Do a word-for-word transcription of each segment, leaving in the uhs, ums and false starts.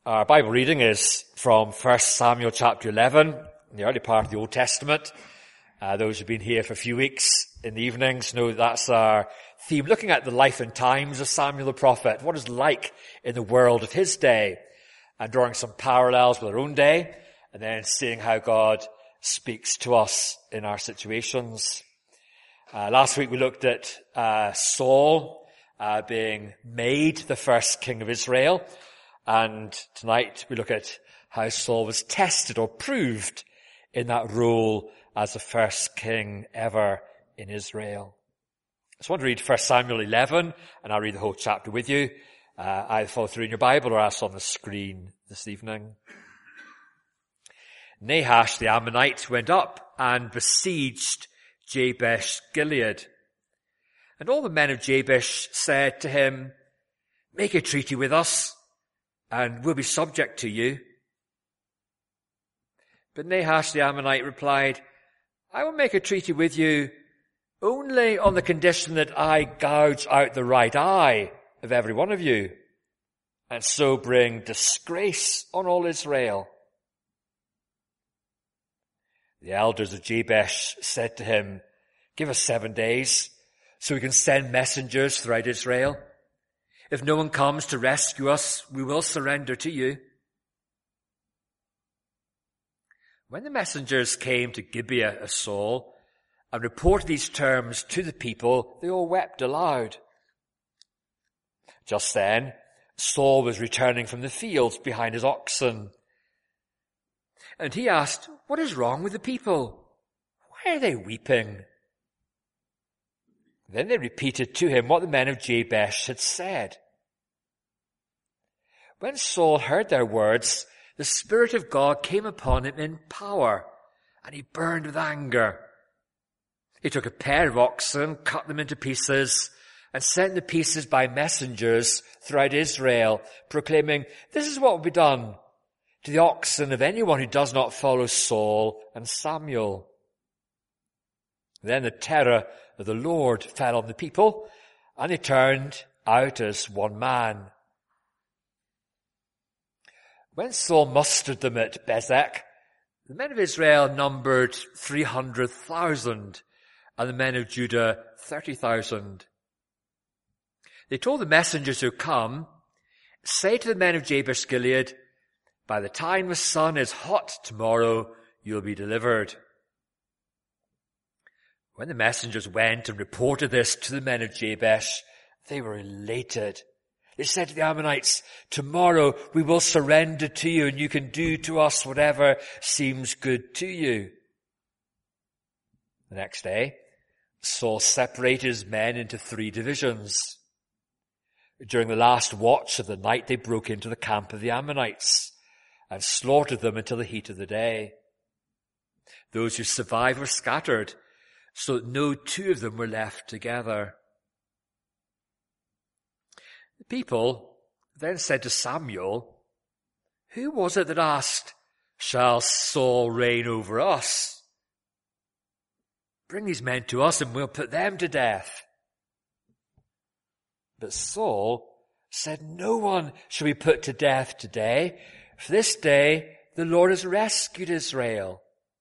Our Bible reading is from First Samuel chapter eleven, in the early part of the Old Testament. Uh, those who've been here for a few weeks in the evenings know that that's our theme, looking at the life and times of Samuel the prophet, what it's like in the world of his day, and drawing some parallels with our own day, and then seeing how God speaks to us in our situations. Uh, last week we looked at uh, Saul uh, being made the first king of Israel. And tonight we look at how Saul was tested or proved in that role as the first king ever in Israel. I just want to read First Samuel eleven, and I'll read the whole chapter with you. Uh, either follow through in your Bible or else on the screen this evening. Nahash the Ammonite went up and besieged Jabesh Gilead. And all the men of Jabesh said to him, "Make a treaty with us, and we'll be subject to you." But Nahash the Ammonite replied, "I will make a treaty with you only on the condition that I gouge out the right eye of every one of you, and so bring disgrace on all Israel." The elders of Jabesh said to him, "Give us seven days so we can send messengers throughout Israel. If no one comes to rescue us, we will surrender to you." When the messengers came to Gibeah of Saul and reported these terms to the people, they all wept aloud. Just then, Saul was returning from the fields behind his oxen. And he asked, "What is wrong with the people? Why are they weeping?" Then they repeated to him what the men of Jabesh had said. When Saul heard their words, the Spirit of God came upon him in power, and he burned with anger. He took a pair of oxen, cut them into pieces, and sent the pieces by messengers throughout Israel, proclaiming, "This is what will be done to the oxen of anyone who does not follow Saul and Samuel." Then the terror of the Lord fell on the people, and they turned out as one man. When Saul mustered them at Bezek, the men of Israel numbered three hundred thousand, and the men of Judah thirty thousand. They told the messengers who come, "Say to the men of Jabesh Gilead, by the time the sun is hot tomorrow, you'll be delivered." When the messengers went and reported this to the men of Jabesh, they were elated. They said to the Ammonites, "Tomorrow we will surrender to you, and you can do to us whatever seems good to you." The next day, Saul separated his men into three divisions. During the last watch of the night, they broke into the camp of the Ammonites and slaughtered them until the heat of the day. Those who survived were scattered, so that no two of them were left together. The people then said to Samuel, "Who was it that asked, 'Shall Saul reign over us?' Bring these men to us and we'll put them to death." But Saul said, "No one shall be put to death today, for this day the Lord has rescued Israel."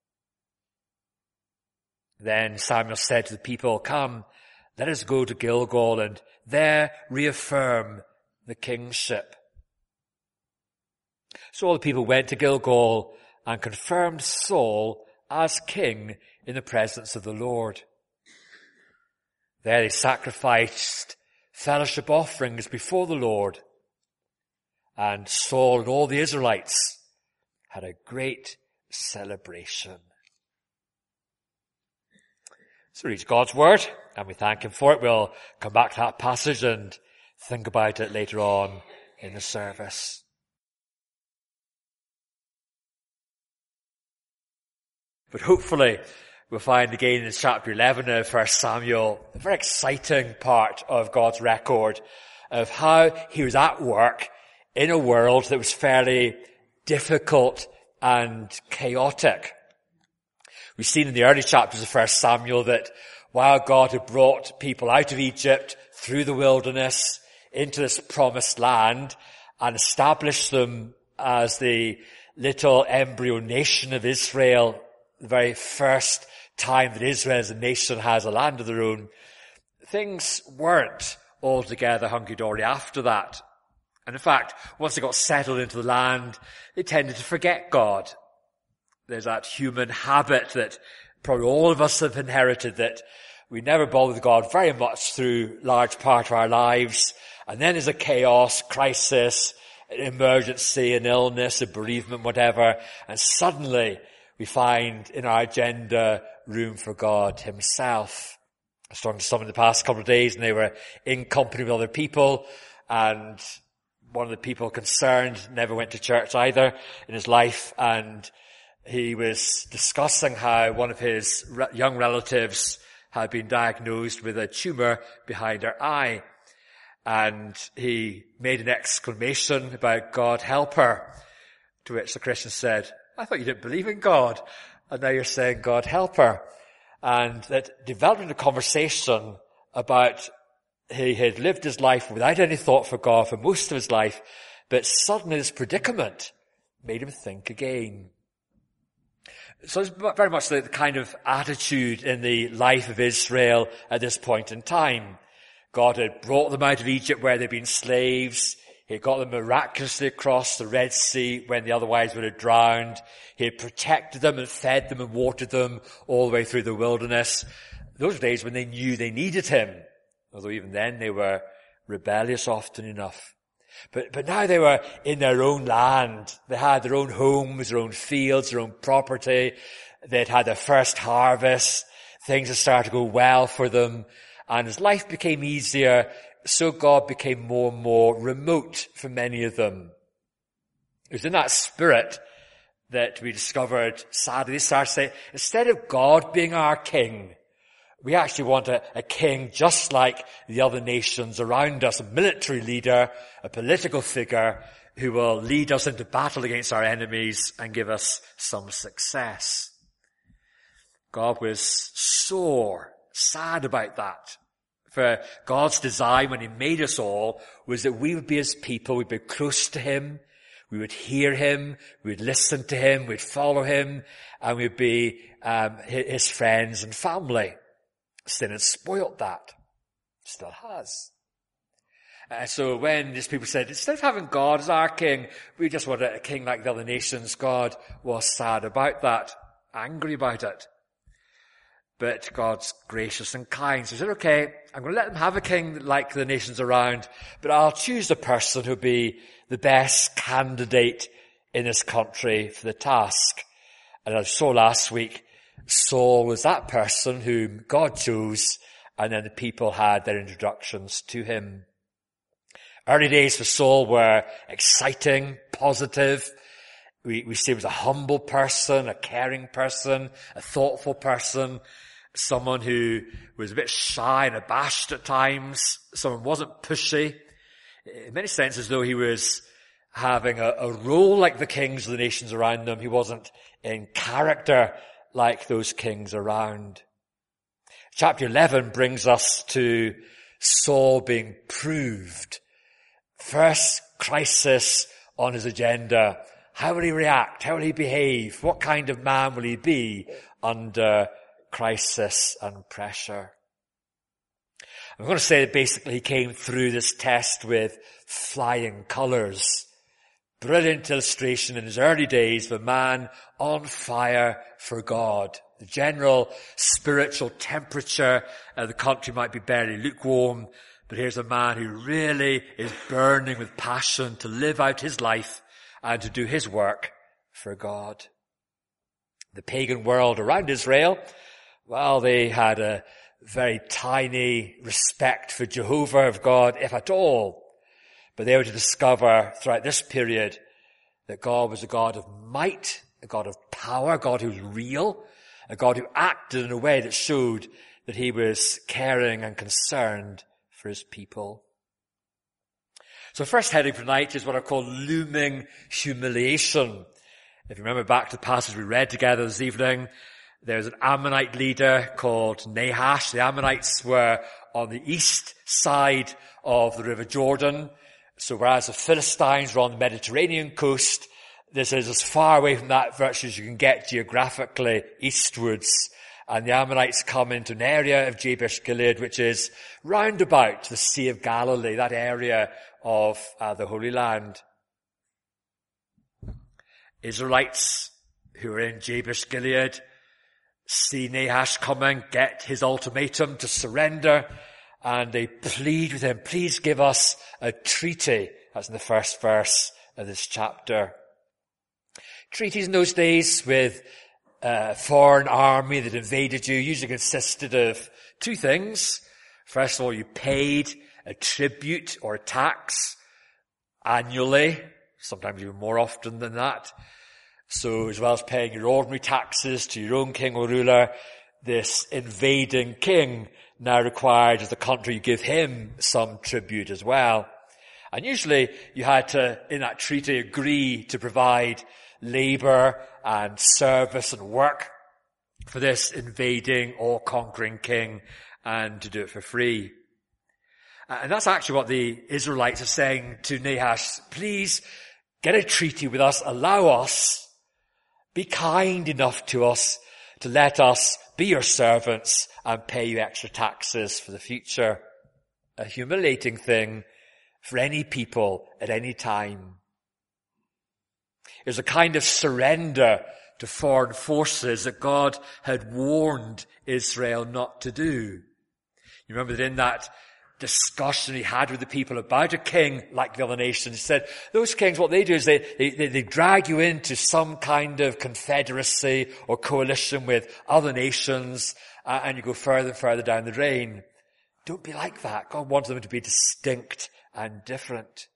Then Samuel said to the people, "Come, let us go to Gilgal and there reaffirm the kingship." So all the people went to Gilgal and confirmed Saul as king in the presence of the Lord. There they sacrificed fellowship offerings before the Lord, and Saul and all the Israelites had a great celebration. So read God's word, and we thank him for it. We'll come back to that passage and think about it later on in the service. But hopefully we'll find again in chapter eleven of First Samuel a very exciting part of God's record of how he was at work in a world that was fairly difficult and chaotic. We've seen in the early chapters of First Samuel that while God had brought people out of Egypt through the wilderness into this promised land and established them as the little embryo nation of Israel, the very first time that Israel as a nation has a land of their own, things weren't altogether hunky-dory after that. And in fact, once they got settled into the land, they tended to forget God. There's that human habit that probably all of us have inherited, that we never bother with God very much through large part of our lives. And then there's a chaos, crisis, an emergency, an illness, a bereavement, whatever. And suddenly we find in our agenda room for God himself. I was talking to someone in the past couple of days, and they were in company with other people, and one of the people concerned never went to church either in his life, and he was discussing how one of his re- young relatives had been diagnosed with a tumour behind her eye. And he made an exclamation about God help her, to which the Christian said, I thought you didn't believe in God, and now you're saying God help her. And that developed into a conversation about he had lived his life without any thought for God for most of his life, but suddenly this predicament made him think again. So it's very much the kind of attitude in the life of Israel at this point in time. God had brought them out of Egypt where they'd been slaves. He had got them miraculously across the Red Sea when they otherwise would have drowned. He had protected them and fed them and watered them all the way through the wilderness. Those were days when they knew they needed him, although even then they were rebellious often enough. But, but now they were in their own land. They had their own homes, their own fields, their own property. They'd had their first harvest. Things had started to go well for them. And as life became easier, so God became more and more remote for many of them. It was in that spirit that we discovered, sadly, they started to say, instead of God being our king, we actually want a, a king just like the other nations around us, a military leader, a political figure who will lead us into battle against our enemies and give us some success. God was sore, sad about that. For God's design when he made us all was that we would be his people, we'd be close to him, we would hear him, we would listen to him, we'd follow him, and we'd be um, his friends and family. Sin had spoilt that. Still has. Uh, so when these people said, instead of having God as our king, we just want a king like the other nations, God was sad about that, angry about it. But God's gracious and kind. So he said, okay, I'm going to let them have a king like the nations around, but I'll choose the person who'll be the best candidate in this country for the task. And as I saw last week, Saul was that person whom God chose, and then the people had their introductions to him. Early days for Saul were exciting, positive. We, we see he was a humble person, a caring person, a thoughtful person, someone who was a bit shy and abashed at times, someone who wasn't pushy. In many senses, though, he was having a, a role like the kings of the nations around him. He wasn't in character like those kings around. Chapter eleven brings us to Saul being proved. First crisis on his agenda. How will he react? How will he behave? What kind of man will he be under crisis and pressure? I'm going to say that basically he came through this test with flying colours. Brilliant illustration in his early days of a man on fire for God. The general spiritual temperature of the country might be barely lukewarm, but here's a man who really is burning with passion to live out his life and to do his work for God. The pagan world around Israel, well, they had a very tiny respect for Jehovah of God, if at all. But they were to discover throughout this period that God was a God of might, a God of power, a God who was real, a God who acted in a way that showed that he was caring and concerned for his people. So first heading for tonight is what I call looming humiliation. If you remember back to the passage we read together this evening, there's an Ammonite leader called Nahash. The Ammonites were on the east side of the River Jordan. So whereas the Philistines were on the Mediterranean coast, this is as far away from that virtually as you can get geographically eastwards. And the Ammonites come into an area of Jabesh Gilead, which is round about the Sea of Galilee, that area of uh, the Holy Land. Israelites who are in Jabesh Gilead see Nahash coming, get his ultimatum to surrender, and they plead with him, please give us a treaty. That's in the first verse of this chapter. Treaties in those days with a foreign army that invaded you usually consisted of two things. First of all, you paid a tribute or a tax annually, sometimes even more often than that. So as well as paying your ordinary taxes to your own king or ruler, this invading king now required as the country give him some tribute as well. And usually you had to, in that treaty, agree to provide labour and service and work for this invading, all-conquering king, and to do it for free. And that's actually what the Israelites are saying to Nahash. Please get a treaty with us, allow us, be kind enough to us to let us be your servants and pay you extra taxes for the future. A humiliating thing for any people at any time. It was a kind of surrender to foreign forces that God had warned Israel not to do. You remember that in that discussion he had with the people about a king like the other nations, he said, those kings, what they do is they, they, they drag you into some kind of confederacy or coalition with other nations, uh, and you go further and further down the drain. Don't be like that. God wants them to be distinct and different.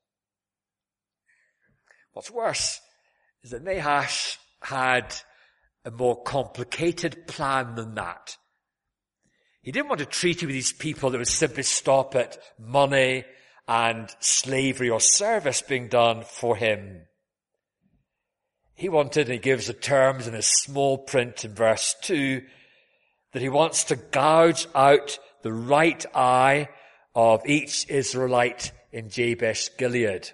What's worse is that Nahash had a more complicated plan than that. He didn't want a treaty with these people that would simply stop at money and slavery or service being done for him. He wanted, and he gives the terms in his small print in verse two, that he wants to gouge out the right eye of each Israelite in Jabesh Gilead.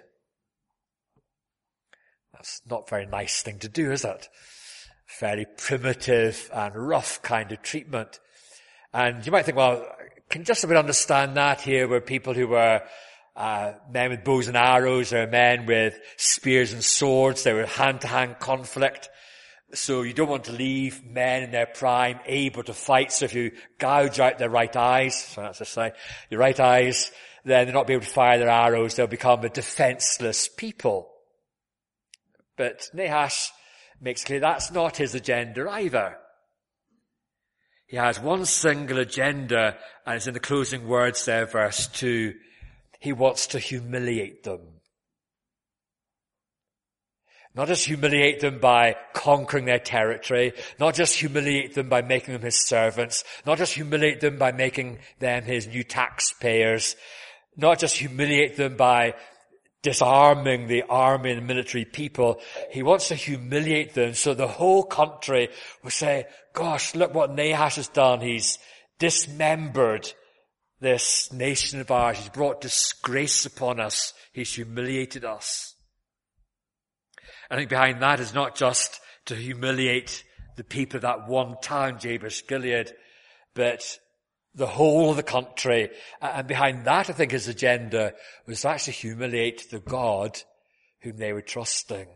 That's not a very nice thing to do, is it? Very primitive and rough kind of treatment. And you might think, well, can you just about understand that here were people who were uh, men with bows and arrows, or men with spears and swords. They were hand-to-hand conflict. So you don't want to leave men in their prime able to fight. So if you gouge out their right eyes, so that's a sign, your right eyes, then they're not be able to fire their arrows. They'll become a defenseless people. But Nahash makes clear that's not his agenda either. He has one single agenda, and it's in the closing words there, verse two. He wants to humiliate them. Not just humiliate them by conquering their territory, not just humiliate them by making them his servants, not just humiliate them by making them his new taxpayers, not just humiliate them by disarming the army and military people. He wants to humiliate them so the whole country will say, gosh, look what Nahash has done. He's dismembered this nation of ours. He's brought disgrace upon us. He's humiliated us. I think behind that is not just to humiliate the people of that one town, Jabesh Gilead, but the whole of the country. And behind that, I think, his agenda was to actually humiliate the God whom they were trusting.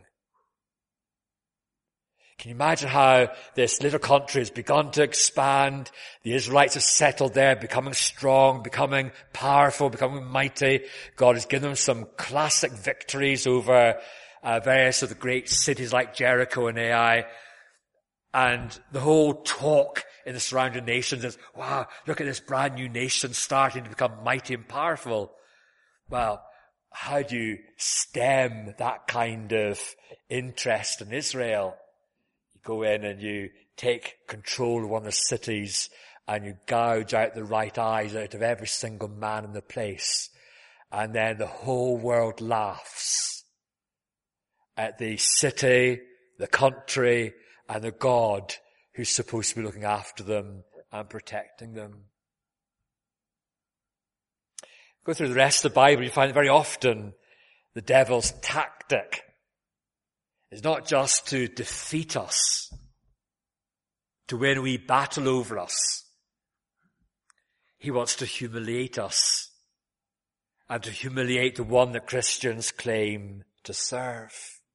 Can you imagine how this little country has begun to expand? The Israelites have settled there, becoming strong, becoming powerful, becoming mighty. God has given them some classic victories over uh, various of the great cities like Jericho and Ai. And the whole talk in the surrounding nations is, wow, look at this brand new nation starting to become mighty and powerful. Well, how do you stem that kind of interest in Israel? You go in and you take control of one of the cities and you gouge out the right eyes out of every single man in the place. And then the whole world laughs at the city, the country, and the God who's supposed to be looking after them and protecting them. Go through the rest of the Bible, you find that very often The devil's tactic is not just to defeat us, to win a wee battle over us. He wants to humiliate us and to humiliate the one that Christians claim to serve.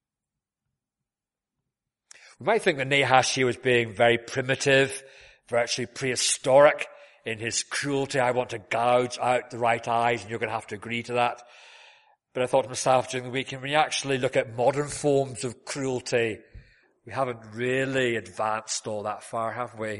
We might think that Nahash here was being very primitive, virtually prehistoric in his cruelty. I want to gouge out the right eyes, and you're going to have to agree to that. But I thought to myself during the week, when you actually look at modern forms of cruelty, we haven't really advanced all that far, have we?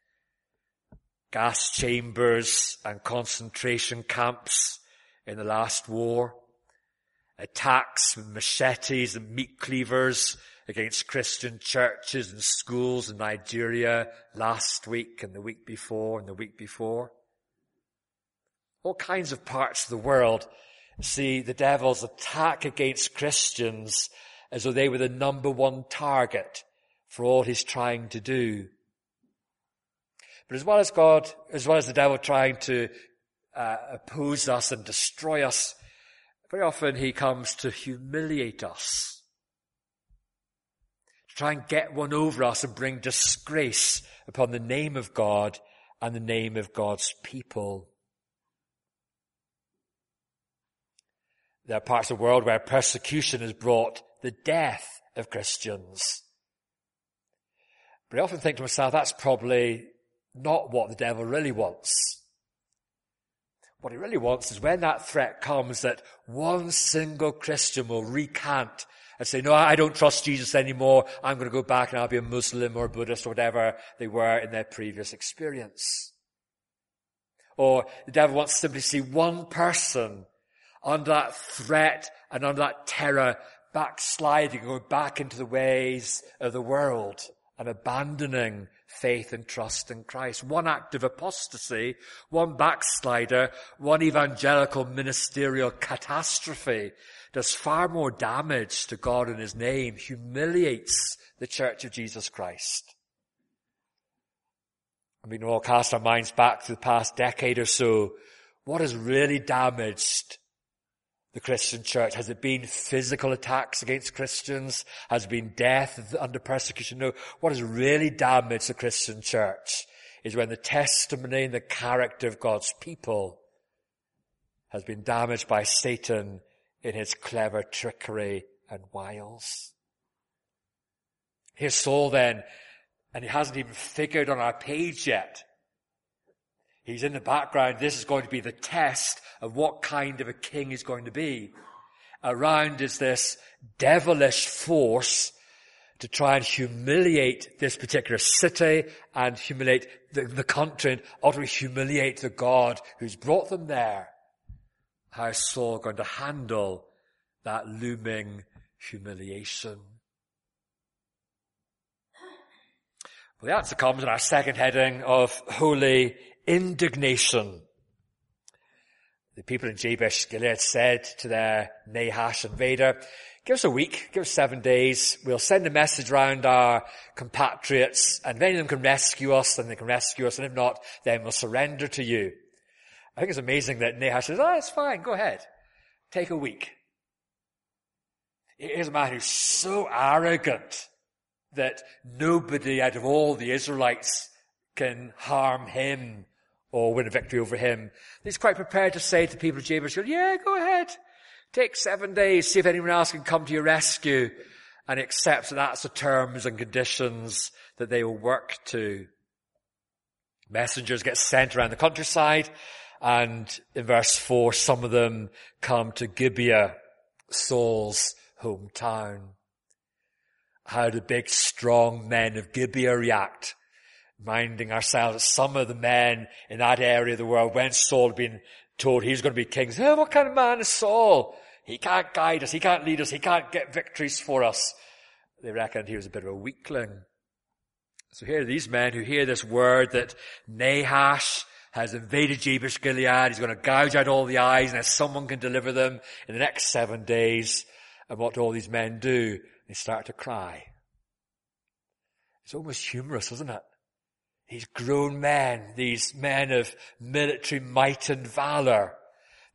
Gas chambers and concentration camps in the last war, attacks with machetes and meat cleavers against Christian churches and schools in Nigeria last week and the week before and the week before. All kinds of parts of the world see the devil's attack against Christians as though they were the number one target for all he's trying to do. But as well as God, as well as the devil trying to uh, oppose us and destroy us, very often he comes to humiliate us, to try and get one over us and bring disgrace upon the name of God and the name of God's people. There are parts of the world where persecution has brought the death of Christians. But I often think to myself, that's probably not what the devil really wants. What he really wants is when that threat comes that one single Christian will recant and say, no, I don't trust Jesus anymore. I'm going to go back and I'll be a Muslim or a Buddhist or whatever they were in their previous experience. Or the devil wants to simply see one person under that threat and under that terror backsliding, going back into the ways of the world and abandoning faith and trust in Christ. One act of apostasy, one backslider, one evangelical ministerial catastrophe does far more damage to God and his name, humiliates the Church of Jesus Christ. And we can all cast our minds back to the past decade or so. What has really damaged the Christian church? Has it been physical attacks against Christians? Has it been death under persecution? No. What has really damaged the Christian church is when the testimony and the character of God's people has been damaged by Satan in his clever trickery and wiles. Here's Saul then, and he hasn't even figured on our page yet. He's in the background. This is going to be the test of what kind of a king he's going to be. Around is this devilish force to try and humiliate this particular city and humiliate the, the country and utterly humiliate the God who's brought them there. How is Saul going to handle that looming humiliation? Well, the answer comes in our second heading of holy indignation. The people in Jabesh Gilead said to their Nahash invader, give us a week, give us seven days, we'll send a message round our compatriots, and if any of them can rescue us, then they can rescue us, and if not, then we'll surrender to you. I think it's amazing that Nahash says, oh, it's fine, go ahead. Take a week. Here's a man who's so arrogant that nobody out of all the Israelites can harm him or win a victory over him. He's quite prepared to say to the people of Jabesh, yeah, go ahead. Take seven days, see if anyone else can come to your rescue. And accepts that that's the terms and conditions that they will work to. Messengers get sent around the countryside, and in verse four, some of them come to Gibeah, Saul's hometown. How do big, strong men of Gibeah react? Minding ourselves that some of the men in that area of the world, when Saul had been told he's going to be king, say, oh, what kind of man is Saul? He can't guide us, he can't lead us, he can't get victories for us. They reckoned he was a bit of a weakling. So here are these men who hear this word that Nahash has invaded Jabesh Gilead, he's going to gouge out all the eyes, and if someone can deliver them in the next seven days. And what do all these men do? They start to cry. It's almost humorous, isn't it? These grown men, these men of military might and valor,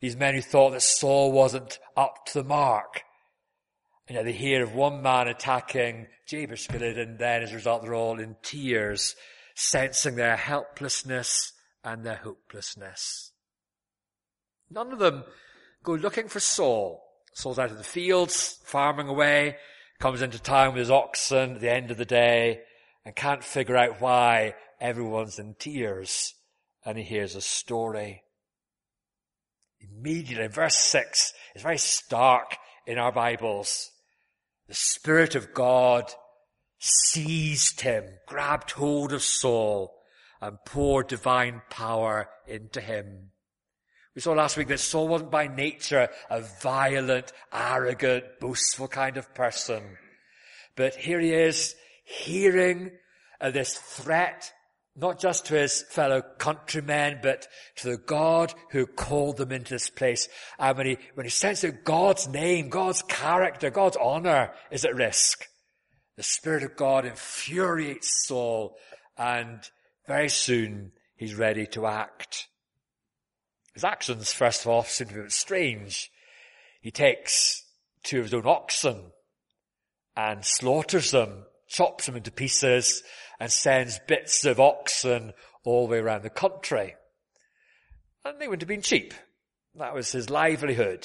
These men who thought that Saul wasn't up to the mark. And yet they hear of one man attacking Jabesh Gilead, and then as a result they're all in tears, sensing their helplessness and their hopelessness. None of them go looking for Saul. Saul's out of the fields, farming away, comes into town with his oxen at the end of the day, and can't figure out why everyone's in tears. And he hears a story. Immediately, in verse six, it's very stark in our Bibles. The Spirit of God seized him, grabbed hold of Saul, and poured divine power into him. We saw last week that Saul wasn't by nature a violent, arrogant, boastful kind of person. But here he is, hearing of this threat, not just to his fellow countrymen, but to the God who called them into this place. And when he, when he sensed that God's name, God's character, God's honor is at risk, the Spirit of God infuriates Saul, and very soon he's ready to act. His actions, first of all, seem to be a bit strange. He takes two of his own oxen and slaughters them, chops them into pieces, and sends bits of oxen all the way around the country. And they wouldn't have been cheap. That was his livelihood.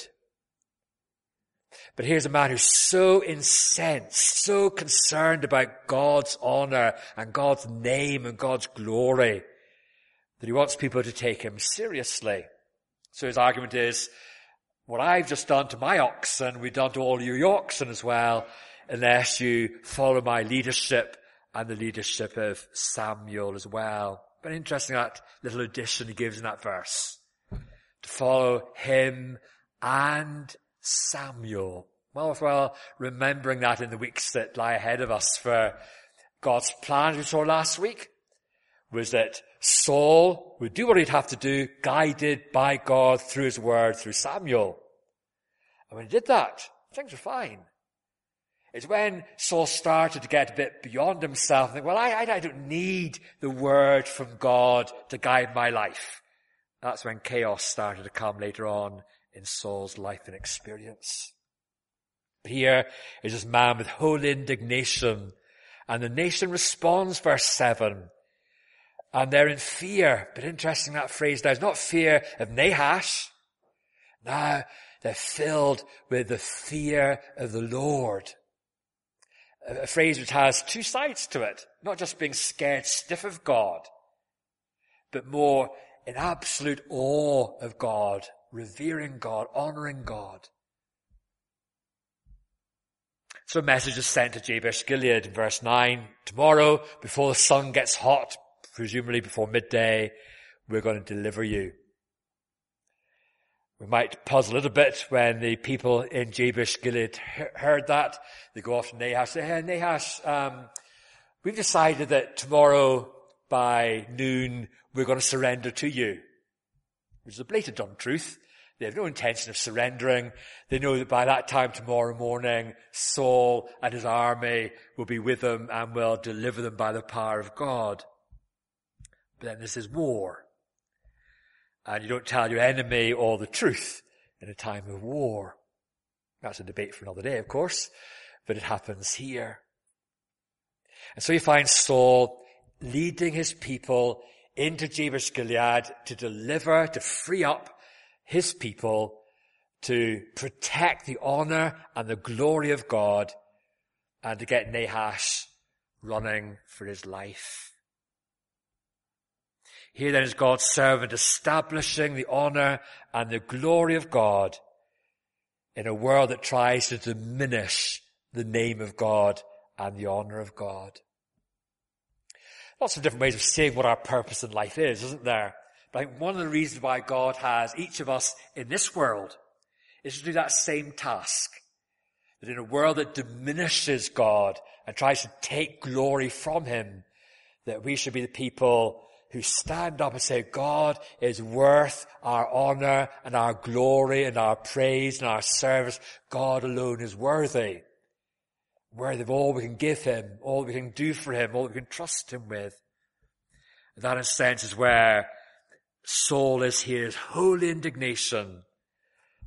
But here's a man who's so incensed, so concerned about God's honor and God's name and God's glory, that he wants people to take him seriously. So his argument is, what I've just done to my oxen, we've done to all your oxen as well, unless you follow my leadership and the leadership of Samuel as well. But interesting, that little addition he gives in that verse. To follow him and Samuel. Well, worthwhile remembering that in the weeks that lie ahead of us, for God's plan, as we saw last week, was that Saul would do what he'd have to do, guided by God through his word, through Samuel. And when he did that, things were fine. It's when Saul started to get a bit beyond himself and think, well, I, I, I don't need the word from God to guide my life. That's when chaos started to come later on in Saul's life and experience. But here is this man with holy indignation, and the nation responds, verse seven. And they're in fear. But interesting, that phrase now is not fear of Nahash. Now they're filled with the fear of the Lord. A phrase which has two sides to it. Not just being scared stiff of God, but more in absolute awe of God, revering God, honoring God. So a message is sent to Jabesh Gilead in verse nine. Tomorrow, before the sun gets hot, presumably before midday, we're going to deliver you. We might puzzle a little bit when the people in Jabesh Gilead heard that. They go off to Nahash and say, hey, Nahash, um, we've decided that tomorrow by noon we're going to surrender to you. Which is a blatant untruth. They have no intention of surrendering. They know that by that time tomorrow morning, Saul and his army will be with them and will deliver them by the power of God. But then this is war. And you don't tell your enemy all the truth in a time of war. That's a debate for another day, of course, but it happens here. And so you find Saul leading his people into Jabesh Gilead to deliver, to free up his people, to protect the honor and the glory of God, and to get Nahash running for his life. Here then is God's servant establishing the honor and the glory of God in a world that tries to diminish the name of God and the honor of God. Lots of different ways of seeing what our purpose in life is, isn't there? But I think one of the reasons why God has each of us in this world is to do that same task. That in a world that diminishes God and tries to take glory from him, that we should be the people who stand up and say, God is worth our honor and our glory and our praise and our service. God alone is worthy. Worthy of all we can give him, all we can do for him, all we can trust him with. And that, in a sense, is where Saul is here, his holy indignation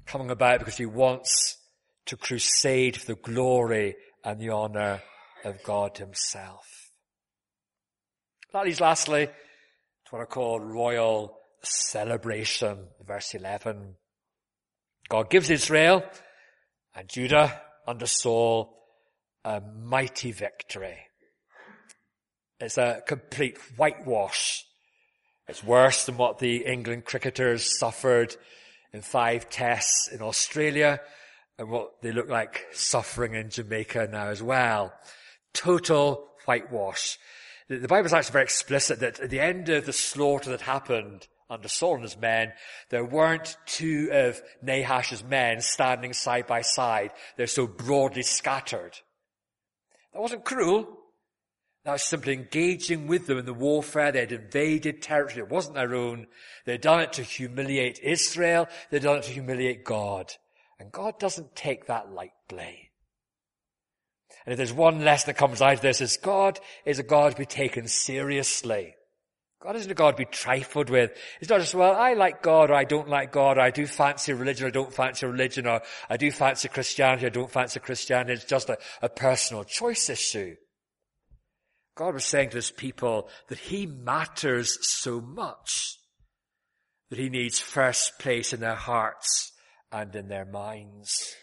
coming about because he wants to crusade for the glory and the honour of God himself. That leads lastly to what I call royal celebration, verse eleven. God gives Israel and Judah under Saul a mighty victory. It's a complete whitewash. It's worse than what the England cricketers suffered in five tests in Australia and what they look like suffering in Jamaica now as well. Total whitewash. The Bible is actually very explicit that at the end of the slaughter that happened under Saul and his men, there weren't two of Nahash's men standing side by side. They're so broadly scattered. That wasn't cruel. That was simply engaging with them in the warfare. They had invaded territory. It wasn't their own. They had done it to humiliate Israel. They had done it to humiliate God. And God doesn't take that lightly. And if there's one lesson that comes out of this, is God is a God to be taken seriously. God isn't a God to be trifled with. It's not just, well, I like God or I don't like God, or I do fancy religion or I don't fancy religion, or I do fancy Christianity or I don't fancy Christianity. It's just a, a personal choice issue. God was saying to his people that he matters so much that he needs first place in their hearts and in their minds.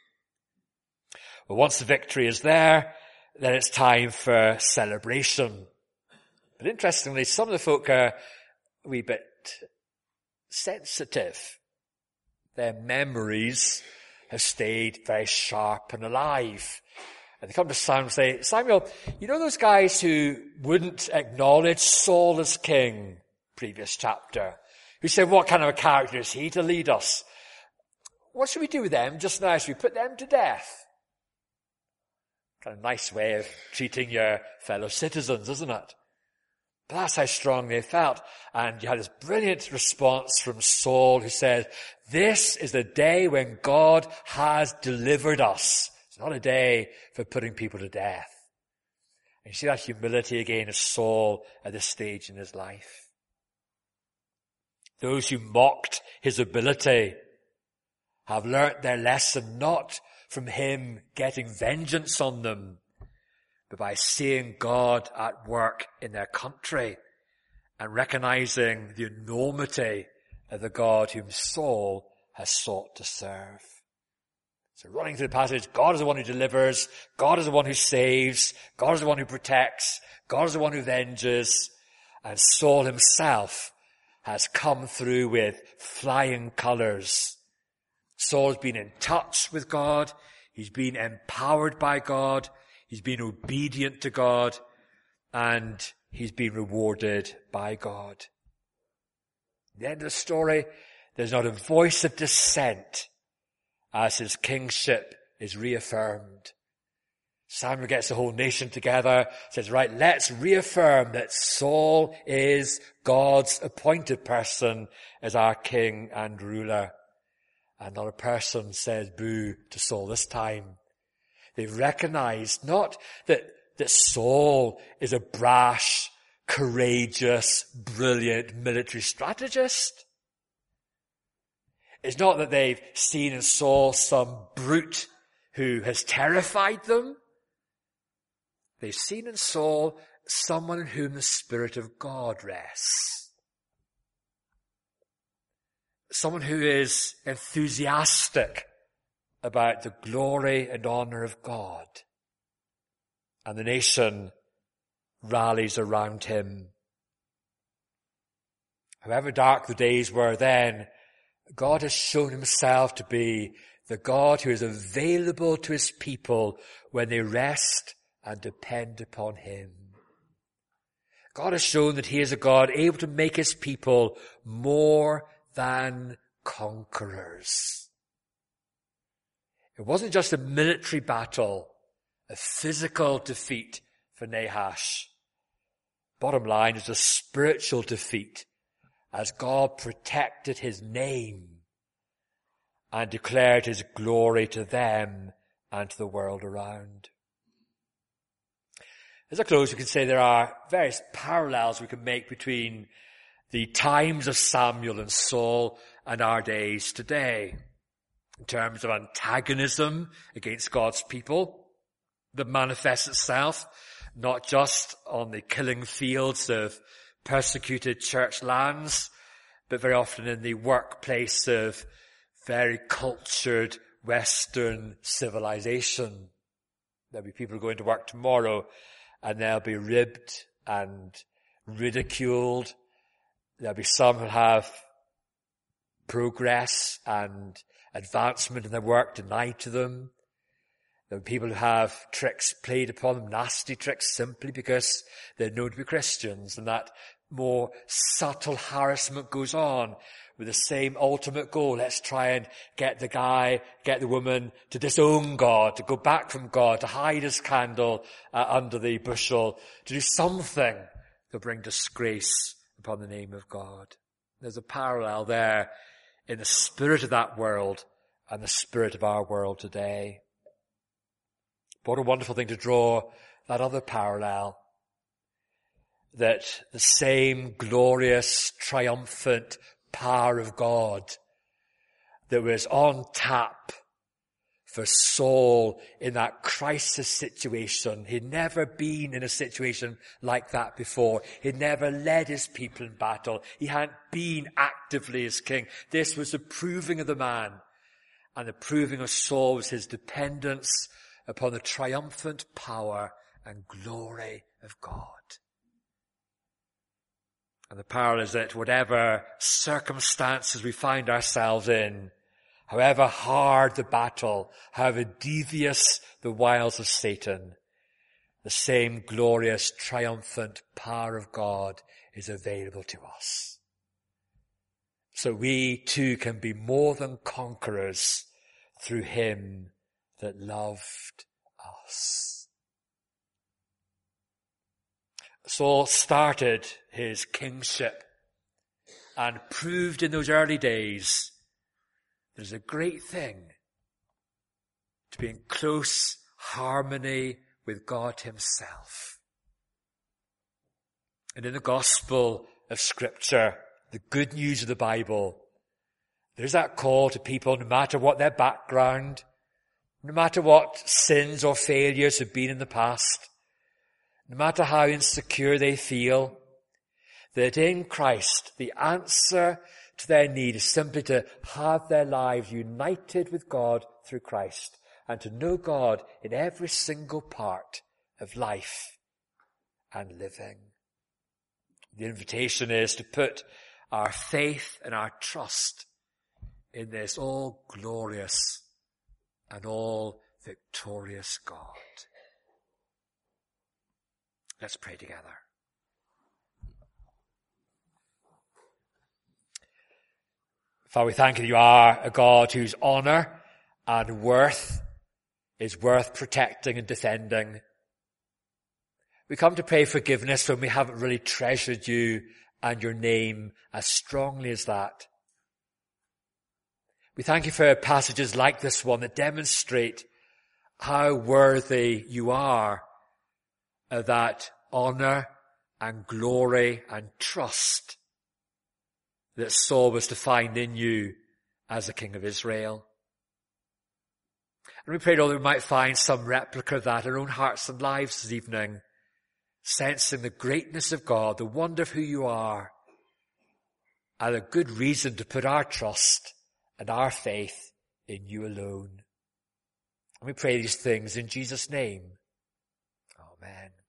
Well, once the victory is there, then it's time for celebration. But interestingly, some of the folk are a wee bit sensitive. Their memories have stayed very sharp and alive. And they come to Samuel and say, Samuel, you know those guys who wouldn't acknowledge Saul as king, previous chapter, who said, what kind of a character is he to lead us? What should we do with them just now? Should we put them to death? Kind of nice way of treating your fellow citizens, isn't it? But that's how strong they felt. And you had this brilliant response from Saul who said, this is the day when God has delivered us. It's not a day for putting people to death. And you see that humility again of Saul at this stage in his life. Those who mocked his ability have learnt their lesson not from him getting vengeance on them, but by seeing God at work in their country and recognizing the enormity of the God whom Saul has sought to serve. So running through the passage, God is the one who delivers, God is the one who saves, God is the one who protects, God is the one who avenges, and Saul himself has come through with flying colours. Saul's been in touch with God, he's been empowered by God, he's been obedient to God, and he's been rewarded by God. At the end of the story, there's not a voice of dissent as his kingship is reaffirmed. Samuel gets the whole nation together, says, right, let's reaffirm that Saul is God's appointed person as our king and ruler. And not a person says boo to Saul this time. They recognize not that, that Saul is a brash, courageous, brilliant military strategist. It's not that they've seen in Saul some brute who has terrified them. They've seen in Saul someone in whom the Spirit of God rests. Someone who is enthusiastic about the glory and honor of God. And the nation rallies around him. However dark the days were then, God has shown himself to be the God who is available to his people when they rest and depend upon him. God has shown that he is a God able to make his people more than conquerors. It wasn't just a military battle, a physical defeat for Nahash. Bottom line, it was a spiritual defeat as God protected his name and declared his glory to them and to the world around. As I close, we can say there are various parallels we can make between the times of Samuel and Saul and our days today. in terms of antagonism against God's people that manifests itself not just on the killing fields of persecuted church lands, but very often in the workplace of very cultured Western civilization. There'll be people going to work tomorrow and they'll be ribbed and ridiculed. There'll be some who have progress and advancement in their work denied to them. There are people who have tricks played upon them, nasty tricks, simply because they're known to be Christians, and that more subtle harassment goes on with the same ultimate goal. Let's try and get the guy, get the woman to disown God, to go back from God, to hide his candle uh, under the bushel, to do something to bring disgrace upon the name of God. There's a parallel there in the spirit of that world and the spirit of our world today. What a wonderful thing to draw that other parallel, that the same glorious, triumphant power of God that was on tap for Saul in that crisis situation. He'd never been in a situation like that before. He'd never led his people in battle. He hadn't been actively as king. This was the proving of the man. And the proving of Saul was his dependence upon the triumphant power and glory of God. And the parallel is that whatever circumstances we find ourselves in, however hard the battle, however devious the wiles of Satan, the same glorious, triumphant power of God is available to us. So we too can be more than conquerors through him that loved us. Saul started his kingship and proved in those early days there's a great thing to be in close harmony with God himself. And in the gospel of Scripture, the good news of the Bible, there's that call to people, no matter what their background, no matter what sins or failures have been in the past, no matter how insecure they feel, that in Christ the answer to their need is simply to have their lives united with God through Christ and to know God in every single part of life and living. The invitation is to put our faith and our trust in this all glorious and all victorious God. Let's pray together. Father, we thank you that you are a God whose honour and worth is worth protecting and defending. We come to pray forgiveness when we haven't really treasured you and your name as strongly as that. We thank you for passages like this one that demonstrate how worthy you are of that honour and glory and trust that Saul was to find in you as the King of Israel. And we pray, Lord, that we might find some replica of that in our own hearts and lives this evening, sensing the greatness of God, the wonder of who you are, and a good reason to put our trust and our faith in you alone. And we pray these things in Jesus' name. Amen.